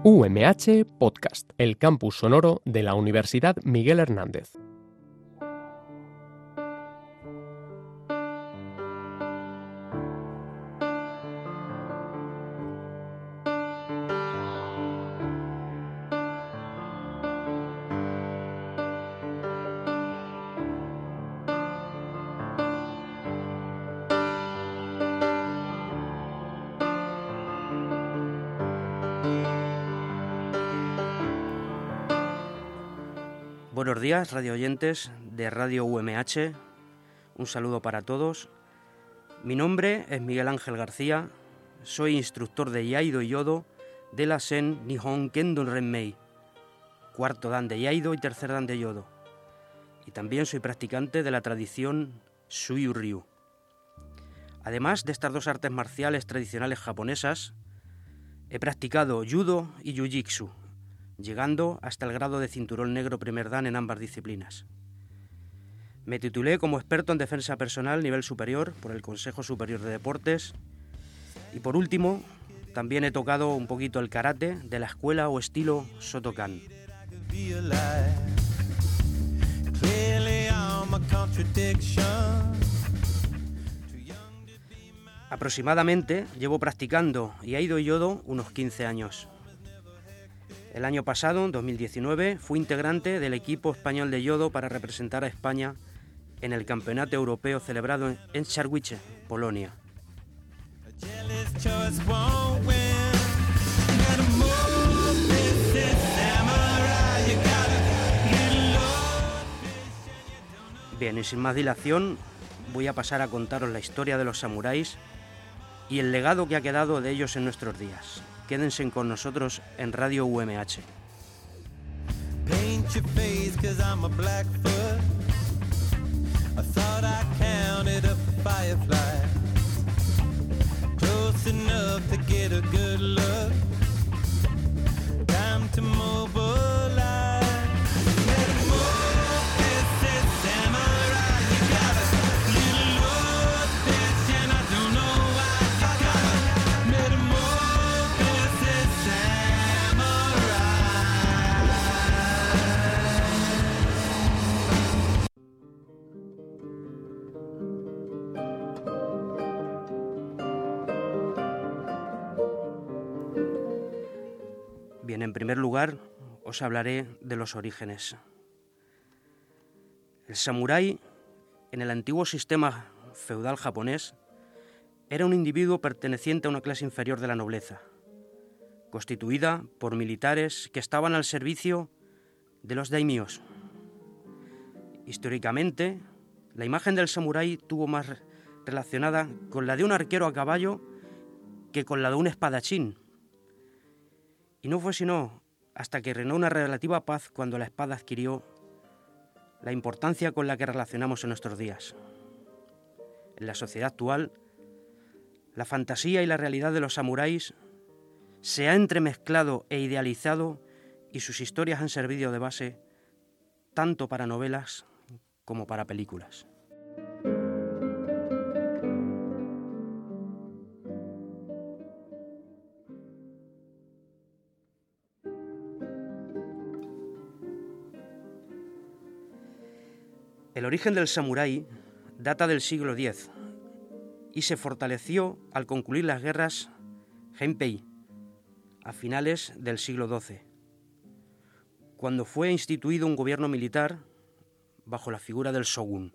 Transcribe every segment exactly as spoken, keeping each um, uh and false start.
U M H Podcast, el campus sonoro de la Universidad Miguel Hernández. Buenos días, radio oyentes de Radio U M H. Un saludo para todos. Mi nombre es Miguel Ángel García. Soy instructor de Iaido y Yodo de la Sen Nihon Kendo Renmei, cuarto dan de Iaido y tercer dan de Yodo. Y también soy practicante de la tradición Suyu Ryu. Además de estas dos artes marciales tradicionales japonesas, he practicado Judo y Jiu-Jitsu, llegando hasta el grado de cinturón negro primer dan en ambas disciplinas. Me titulé como experto en defensa personal nivel superior por el Consejo Superior de Deportes y por último también he tocado un poquito el karate de la escuela o estilo Shotokan. Aproximadamente llevo practicando Iaido y Yodo unos quince años. El año pasado, en dos mil diecinueve, fui integrante del equipo español de Yodo para representar a España en el Campeonato Europeo celebrado en Charwice, Polonia. Bien, y sin más dilación, voy a pasar a contaros la historia de los samuráis y el legado que ha quedado de ellos en nuestros días. Quédense con nosotros en Radio U M H. Bien, en primer lugar, os hablaré de los orígenes. El samurái, en el antiguo sistema feudal japonés, era un individuo perteneciente a una clase inferior de la nobleza, constituida por militares que estaban al servicio de los daimios. Históricamente, la imagen del samurái tuvo más relacionada con la de un arquero a caballo que con la de un espadachín. Y no fue sino hasta que reinó una relativa paz cuando la espada adquirió la importancia con la que relacionamos en nuestros días. En la sociedad actual, la fantasía y la realidad de los samuráis se ha entremezclado e idealizado y sus historias han servido de base tanto para novelas como para películas. El origen del samurái data del siglo diez y se fortaleció al concluir las guerras Genpei a finales del siglo doce, cuando fue instituido un gobierno militar bajo la figura del shōgun.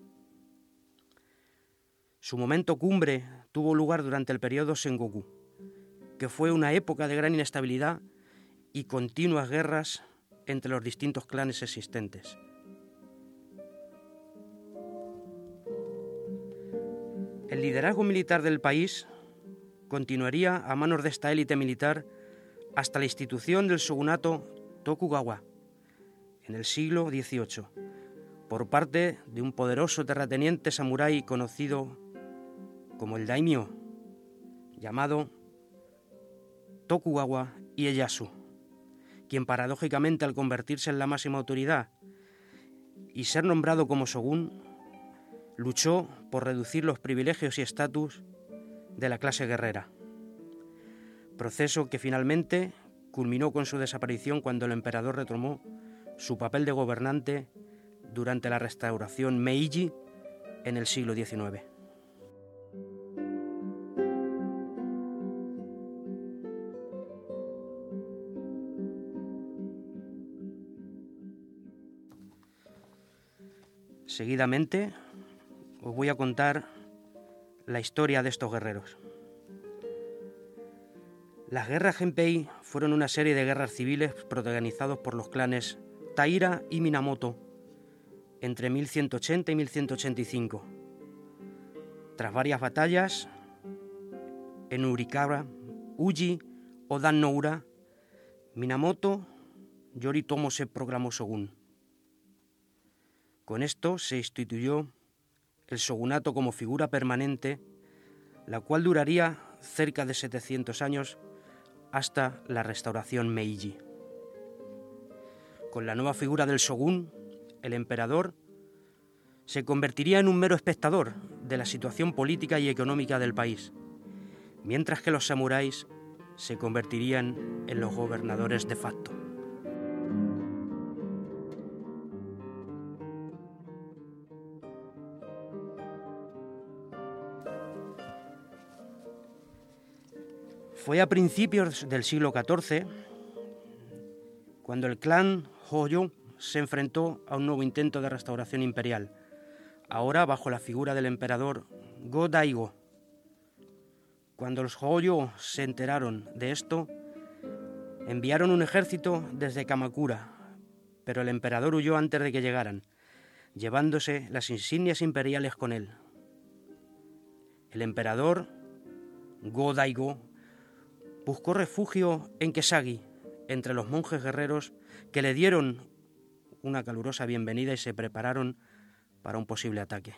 Su momento cumbre tuvo lugar durante el periodo Sengoku, que fue una época de gran inestabilidad y continuas guerras entre los distintos clanes existentes. El liderazgo militar del país continuaría a manos de esta élite militar hasta la institución del shogunato Tokugawa en el siglo dieciocho, por parte de un poderoso terrateniente samurái conocido como el daimyo, llamado Tokugawa Ieyasu, quien paradójicamente al convertirse en la máxima autoridad y ser nombrado como shogun, luchó por reducir los privilegios y estatus de la clase guerrera, proceso que finalmente culminó con su desaparición cuando el emperador retomó su papel de gobernante durante la restauración Meiji en el siglo diecinueve. Seguidamente os voy a contar la historia de estos guerreros. Las guerras Genpei fueron una serie de guerras civiles protagonizados por los clanes Taira y Minamoto entre mil ciento ochenta y mil ciento ochenta y cinco. Tras varias batallas en Urikara, Uji o Dan-no-ura, Minamoto Yoritomo se proclamó shogun. Con esto se instituyó el shogunato como figura permanente, la cual duraría cerca de setecientos años hasta la restauración Meiji. Con la nueva figura del shogun, el emperador se convertiría en un mero espectador de la situación política y económica del país, mientras que los samuráis se convertirían en los gobernadores de facto. Fue a principios del siglo catorce cuando el clan Hojo se enfrentó a un nuevo intento de restauración imperial, ahora bajo la figura del emperador Go-Daigo. Cuando los Hojo se enteraron de esto, enviaron un ejército desde Kamakura, pero el emperador huyó antes de que llegaran, llevándose las insignias imperiales con él. El emperador Go-Daigo buscó refugio en Kesagi, entre los monjes guerreros que le dieron una calurosa bienvenida y se prepararon para un posible ataque.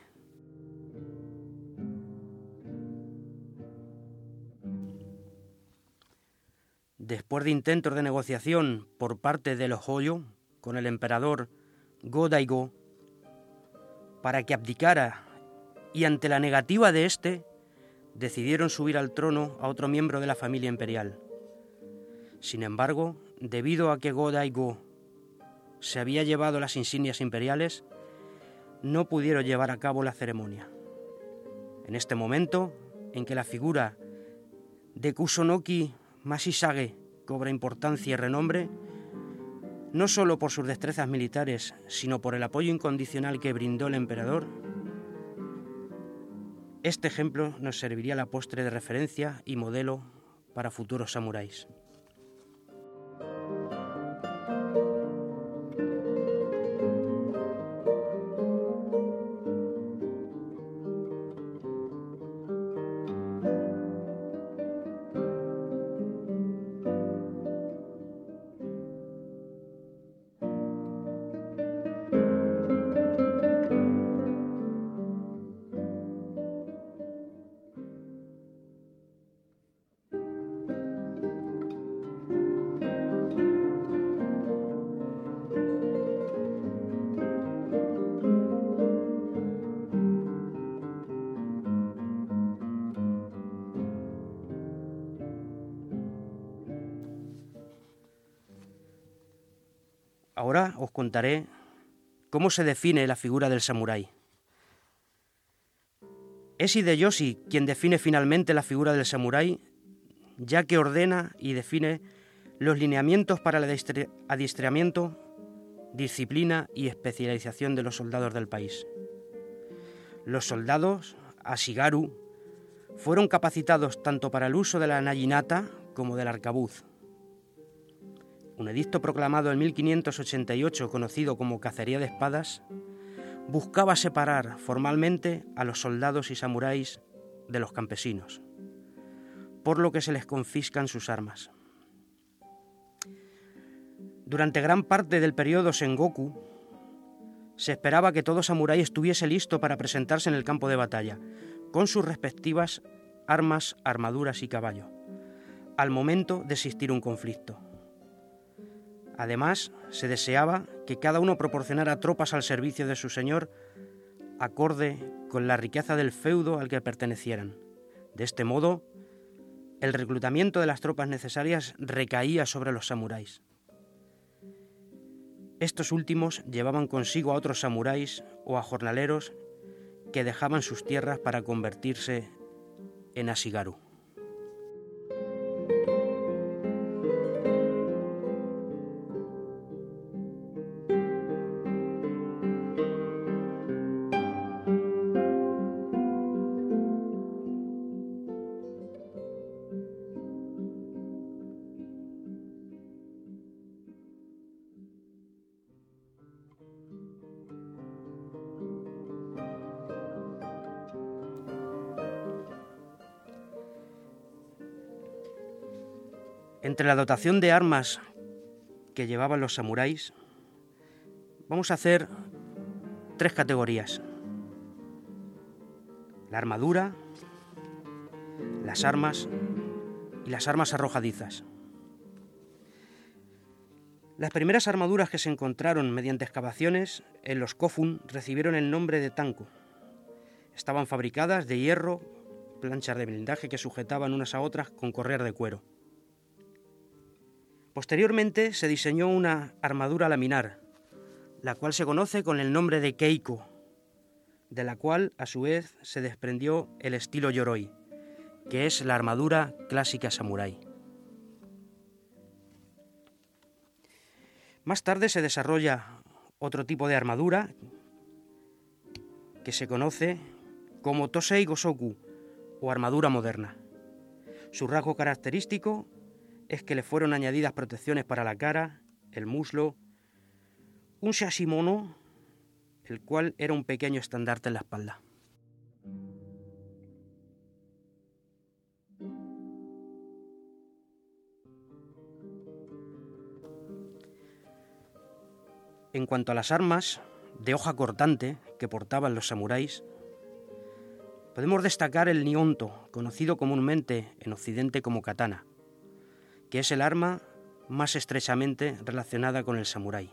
Después de intentos de negociación por parte de los Hojo con el emperador Go-Daigo para que abdicara, y ante la negativa de éste, decidieron subir al trono a otro miembro de la familia imperial. Sin embargo, debido a que Go-Daigo se había llevado las insignias imperiales, no pudieron llevar a cabo la ceremonia. En este momento, en que la figura de Kusunoki Mashisage cobra importancia y renombre, no solo por sus destrezas militares, sino por el apoyo incondicional que brindó el emperador, este ejemplo nos serviría a la postre de referencia y modelo para futuros samuráis. Ahora os contaré cómo se define la figura del samurái. Es Hideyoshi quien define finalmente la figura del samurái, ya que ordena y define los lineamientos para el adiestramiento, disciplina y especialización de los soldados del país. Los soldados Ashigaru fueron capacitados tanto para el uso de la naginata como del arcabuz. Un edicto proclamado en mil quinientos ochenta y ocho, conocido como cacería de espadas, buscaba separar formalmente a los soldados y samuráis de los campesinos, por lo que se les confiscan sus armas. Durante gran parte del periodo Sengoku, se esperaba que todo samurái estuviese listo para presentarse en el campo de batalla, con sus respectivas armas, armaduras y caballo, al momento de existir un conflicto. Además, se deseaba que cada uno proporcionara tropas al servicio de su señor, acorde con la riqueza del feudo al que pertenecieran. De este modo, el reclutamiento de las tropas necesarias recaía sobre los samuráis. Estos últimos llevaban consigo a otros samuráis o a jornaleros que dejaban sus tierras para convertirse en ashigaru. Entre la dotación de armas que llevaban los samuráis, vamos a hacer tres categorías: la armadura, las armas y las armas arrojadizas. Las primeras armaduras que se encontraron mediante excavaciones en los Kofun recibieron el nombre de tanko. Estaban fabricadas de hierro, planchas de blindaje que sujetaban unas a otras con correa de cuero. Posteriormente se diseñó una armadura laminar, la cual se conoce con el nombre de keiko, de la cual a su vez se desprendió el estilo yoroi, que es la armadura clásica samurái. Más tarde se desarrolla otro tipo de armadura que se conoce como Tosei Gosoku o armadura moderna. Su rasgo característico es que le fueron añadidas protecciones para la cara, el muslo, un shashimono, el cual era un pequeño estandarte en la espalda. En cuanto a las armas de hoja cortante que portaban los samuráis, podemos destacar el nihonto, conocido comúnmente en Occidente como katana, que es el arma más estrechamente relacionada con el samurái.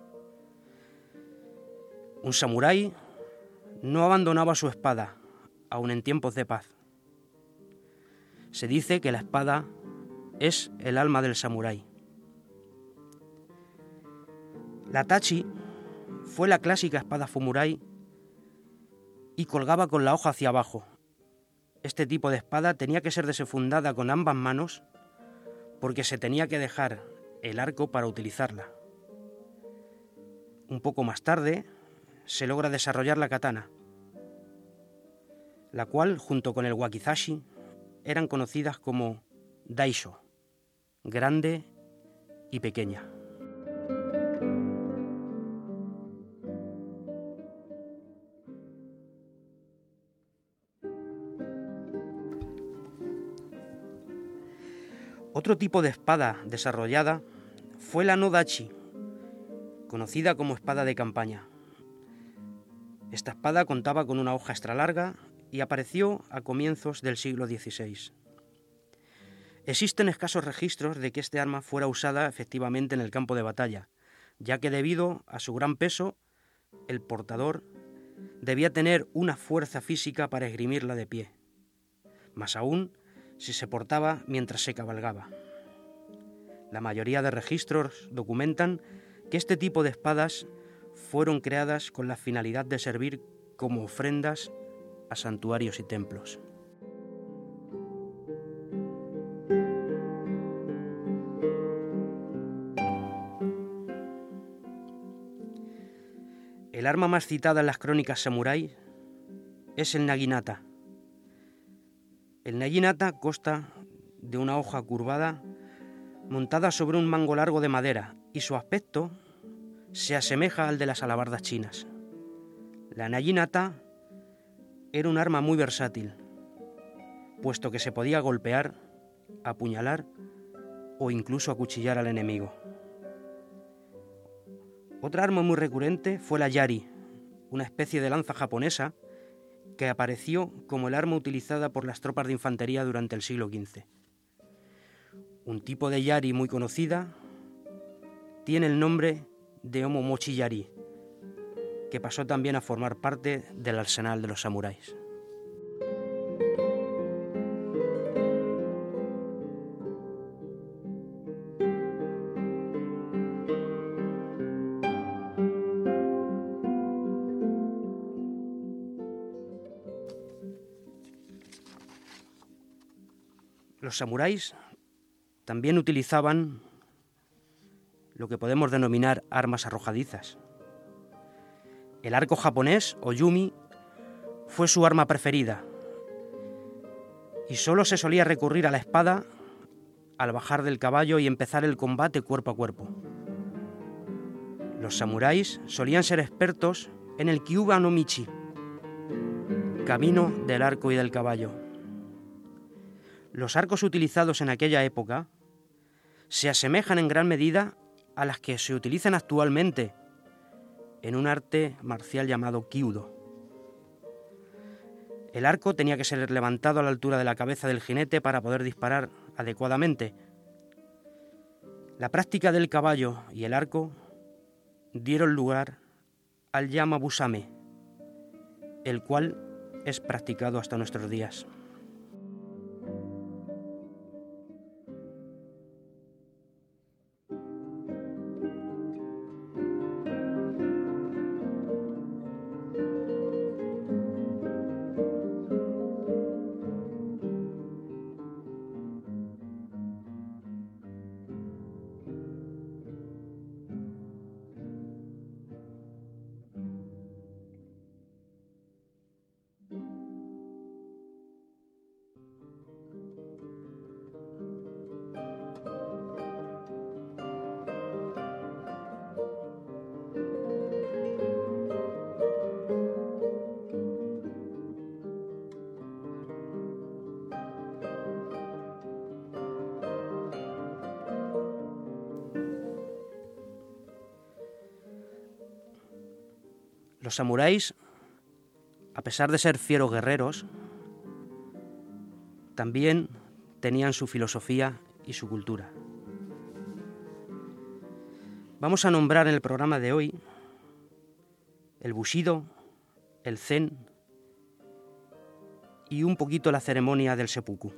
Un samurái no abandonaba su espada, aun en tiempos de paz. Se dice que la espada es el alma del samurái. La tachi fue la clásica espada samurái y colgaba con la hoja hacia abajo. Este tipo de espada tenía que ser desenfundada con ambas manos porque se tenía que dejar el arco para utilizarla. Un poco más tarde se logra desarrollar la katana, la cual, junto con el wakizashi, eran conocidas como daisho, grande y pequeña. Otro tipo de espada desarrollada fue la no-dachi, conocida como espada de campaña. Esta espada contaba con una hoja extra larga y apareció a comienzos del siglo dieciséis. Existen escasos registros de que este arma fuera usada efectivamente en el campo de batalla, ya que debido a su gran peso, el portador debía tener una fuerza física para esgrimirla de pie, más aún si se portaba mientras se cabalgaba. La mayoría de registros documentan que este tipo de espadas fueron creadas con la finalidad de servir como ofrendas a santuarios y templos. El arma más citada en las crónicas samurái es el naginata. El naginata consta de una hoja curvada montada sobre un mango largo de madera y su aspecto se asemeja al de las alabardas chinas. La naginata era un arma muy versátil, puesto que se podía golpear, apuñalar o incluso acuchillar al enemigo. Otra arma muy recurrente fue la yari, una especie de lanza japonesa que apareció como el arma utilizada por las tropas de infantería durante el siglo quince. Un tipo de yari muy conocida tiene el nombre de omomochi yari, que pasó también a formar parte del arsenal de los samuráis. Los samuráis también utilizaban lo que podemos denominar armas arrojadizas. El arco japonés, o yumi, fue su arma preferida, y solo se solía recurrir a la espada al bajar del caballo y empezar el combate cuerpo a cuerpo. Los samuráis solían ser expertos en el kyuba no michi, camino del arco y del caballo. Los arcos utilizados en aquella época se asemejan en gran medida a las que se utilizan actualmente en un arte marcial llamado kyudo. El arco tenía que ser levantado a la altura de la cabeza del jinete para poder disparar adecuadamente. La práctica del caballo y el arco dieron lugar al yamabusame, el cual es practicado hasta nuestros días. Los samuráis, a pesar de ser fieros guerreros, también tenían su filosofía y su cultura. Vamos a nombrar en el programa de hoy el bushido, el zen y un poquito la ceremonia del seppuku.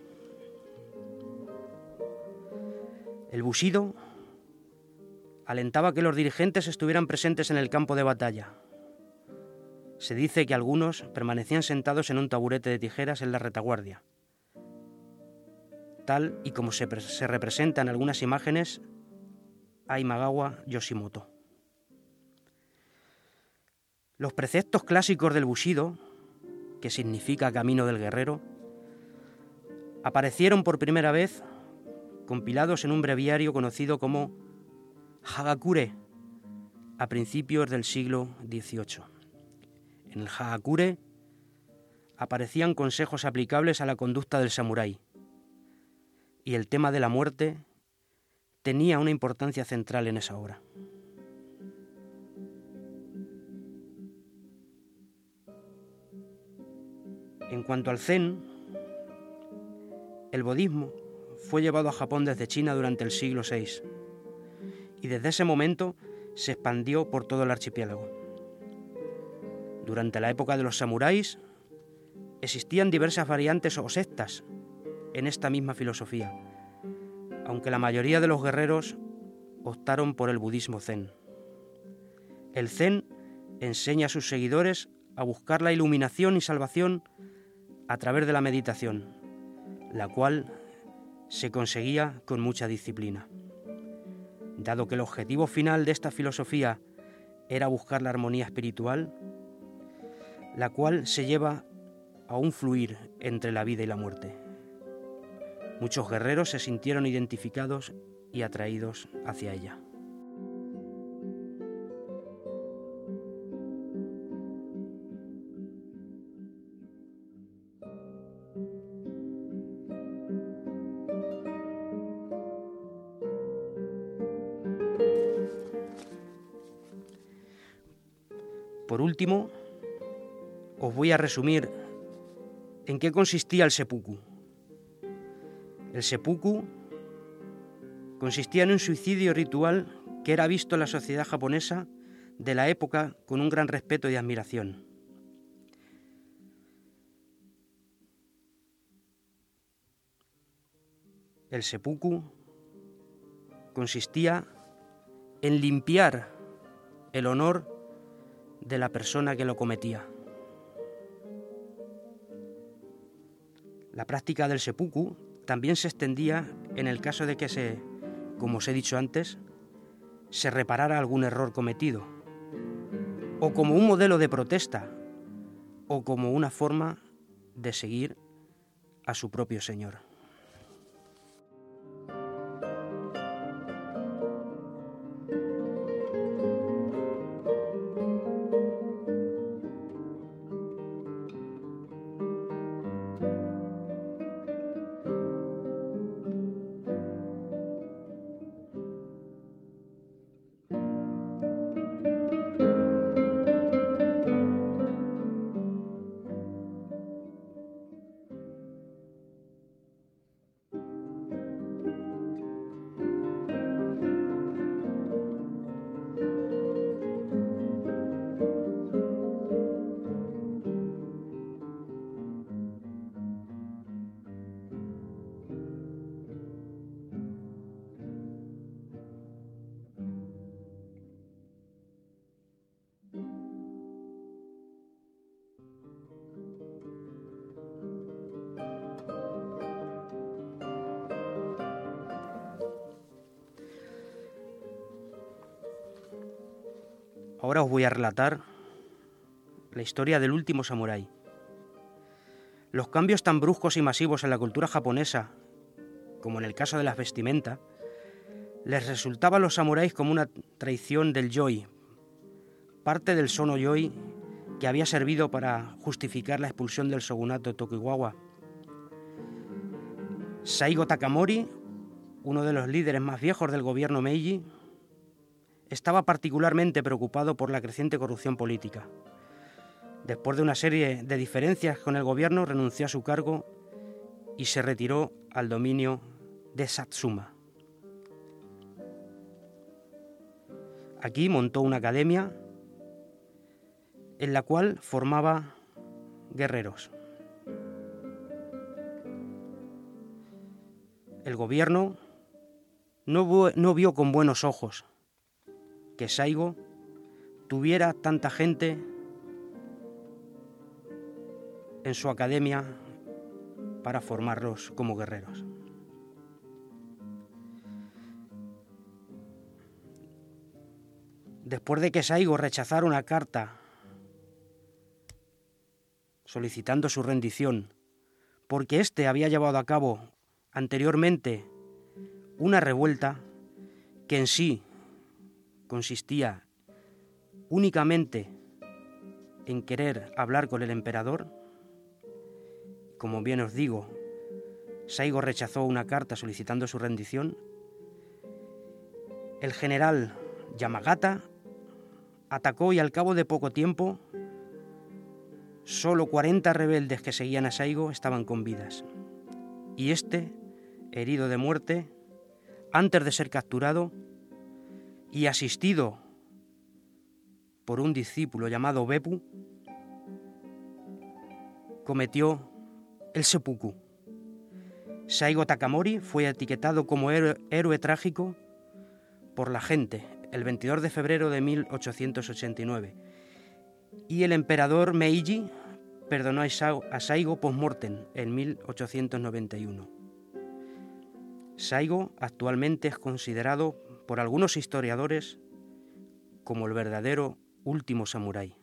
El bushido alentaba que los dirigentes estuvieran presentes en el campo de batalla. Se dice que algunos permanecían sentados en un taburete de tijeras en la retaguardia, tal y como se, se representa en algunas imágenes a Imagawa Yoshimoto. Los preceptos clásicos del bushido, que significa camino del guerrero, aparecieron por primera vez compilados en un breviario conocido como Hagakure a principios del siglo dieciocho. En el Hagakure aparecían consejos aplicables a la conducta del samurái, y el tema de la muerte tenía una importancia central en esa obra. En cuanto al zen, el budismo fue llevado a Japón desde China durante el siglo sexto, y desde ese momento se expandió por todo el archipiélago. Durante la época de los samuráis existían diversas variantes o sectas en esta misma filosofía, aunque la mayoría de los guerreros optaron por el budismo zen. El zen enseña a sus seguidores a buscar la iluminación y salvación a través de la meditación, la cual se conseguía con mucha disciplina. Dado que el objetivo final de esta filosofía era buscar la armonía espiritual, la cual se lleva a un fluir entre la vida y la muerte. Muchos guerreros se sintieron identificados y atraídos hacia ella. Por último, os voy a resumir en qué consistía el seppuku. El seppuku consistía en un suicidio ritual que era visto en la sociedad japonesa de la época con un gran respeto y admiración. El seppuku consistía en limpiar el honor de la persona que lo cometía. La práctica del seppuku también se extendía en el caso de que se, como os he dicho antes, se reparara algún error cometido, o como un modelo de protesta, o como una forma de seguir a su propio Señor. Ahora os voy a relatar la historia del último samurái. Los cambios tan bruscos y masivos en la cultura japonesa, como en el caso de las vestimentas, les resultaba a los samuráis como una traición del yoi, parte del sono yoi que había servido para justificar la expulsión del shogunato Tokugawa. Saigo Takamori, uno de los líderes más viejos del gobierno Meiji, estaba particularmente preocupado por la creciente corrupción política. Después de una serie de diferencias con el gobierno, renunció a su cargo y se retiró al dominio de Satsuma. Aquí montó una academia en la cual formaba guerreros. El gobierno no, no vio con buenos ojos que Saigo tuviera tanta gente en su academia para formarlos como guerreros. Después de que Saigo rechazara una carta solicitando su rendición, porque éste había llevado a cabo anteriormente una revuelta que en sí consistía únicamente en querer hablar con el emperador. Como bien os digo, Saigo rechazó una carta solicitando su rendición. El general Yamagata atacó y al cabo de poco tiempo solo cuarenta rebeldes que seguían a Saigo estaban con vidas. Y este, herido de muerte, antes de ser capturado y asistido por un discípulo llamado Beppu, cometió el seppuku. Saigo Takamori fue etiquetado como héroe, héroe trágico por la gente el veintidós de febrero de mil ochocientos ochenta y nueve y el emperador Meiji perdonó a Saigo post-mortem en mil ochocientos noventa y uno. Saigo actualmente es considerado por algunos historiadores como el verdadero último samurái.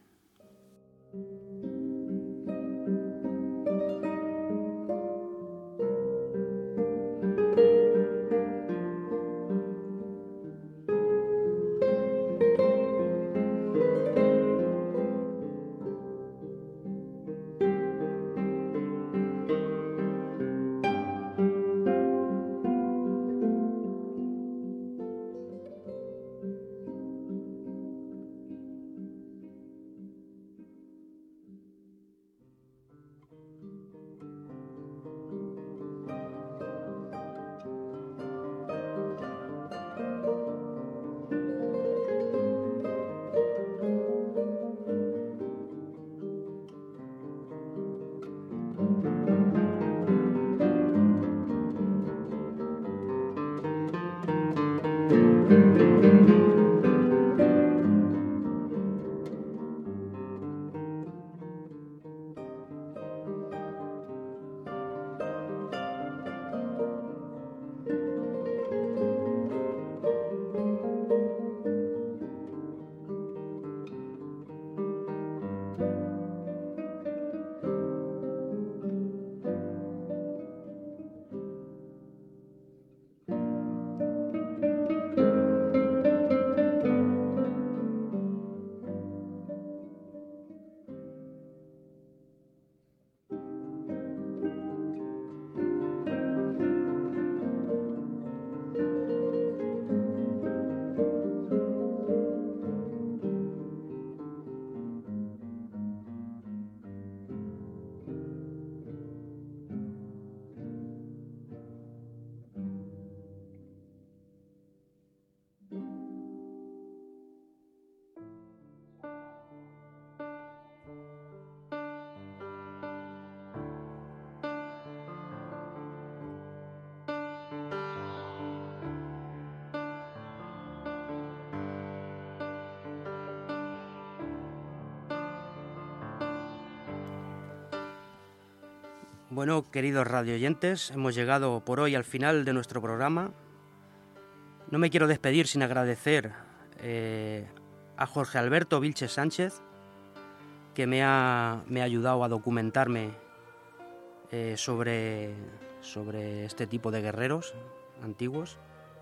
Bueno, queridos radioyentes, hemos llegado por hoy al final de nuestro programa. No me quiero despedir sin agradecer eh, a Jorge Alberto Vilches Sánchez, que me ha, me ha ayudado a documentarme eh, sobre, sobre este tipo de guerreros antiguos.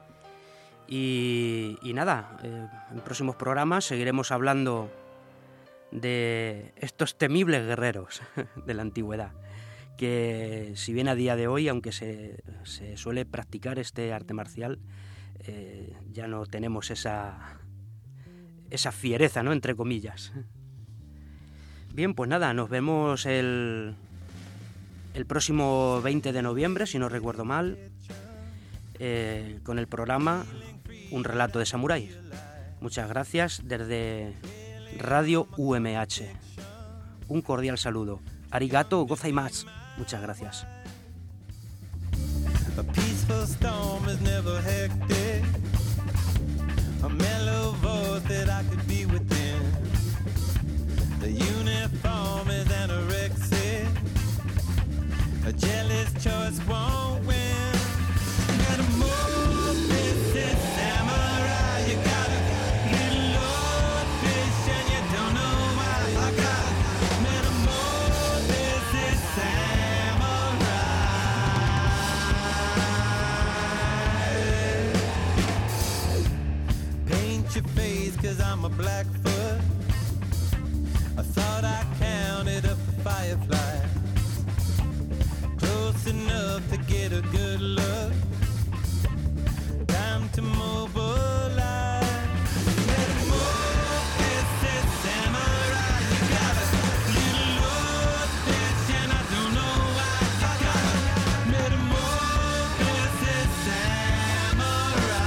Y, y nada, eh, en próximos programas seguiremos hablando de estos temibles guerreros de la antigüedad, que si bien a día de hoy, aunque se, se suele practicar este arte marcial, eh, ya no tenemos esa, esa fiereza, ¿no?, entre comillas. Bien, pues nada, nos vemos el, el próximo veinte de noviembre, si no recuerdo mal, eh, con el programa Un relato de samurái. Muchas gracias desde Radio U M H. Un cordial saludo. Arigato gozaimasu. Muchas gracias. A peaceful storm is never hectic. A mellow voice that I could be within. The uniform is anorexic. A jealous choice won't win. Gotta move, this is samurai. You gotta get low, fish, and you don't know why. I gotta metamorph, this is samurai. Paint your face, cause I'm a Blackfoot. I thought I counted up the fireflies, close enough to get a good look. Time to mobilize. Metamorphosis is samurai. You gotta little load fish, and I don't know why. I gotta metamorphosis samurai.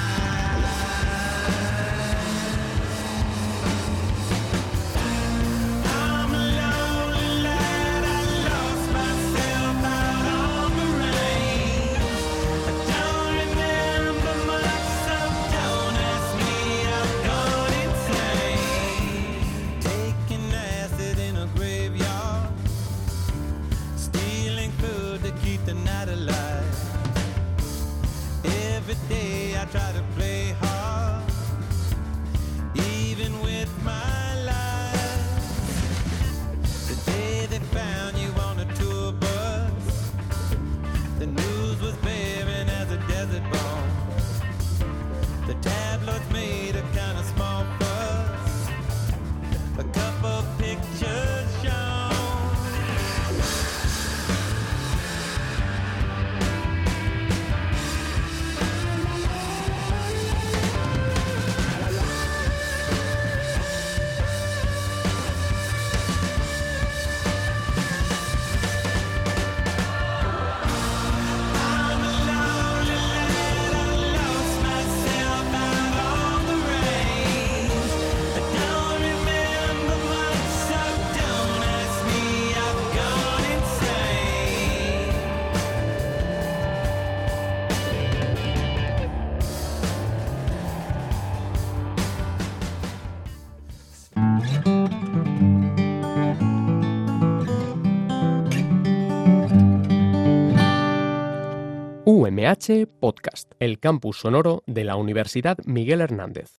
I'm a lonely lad, I lost myself out on the range. I don't remember much, so don't ask me, I've gone insane. Taking acid in a graveyard, stealing food to keep the night alive. Every day I try to play hard, even with my life. The day they found you on a tour bus, the news was barren as a desert ball. The tabloids made a kind of small fuss, a couple pictures shown. I'm a lonely lad, I lost myself out on the range. I don't remember much, so don't ask me, I've gone insane. U M H Podcast, el campus sonoro de la Universidad Miguel Hernández.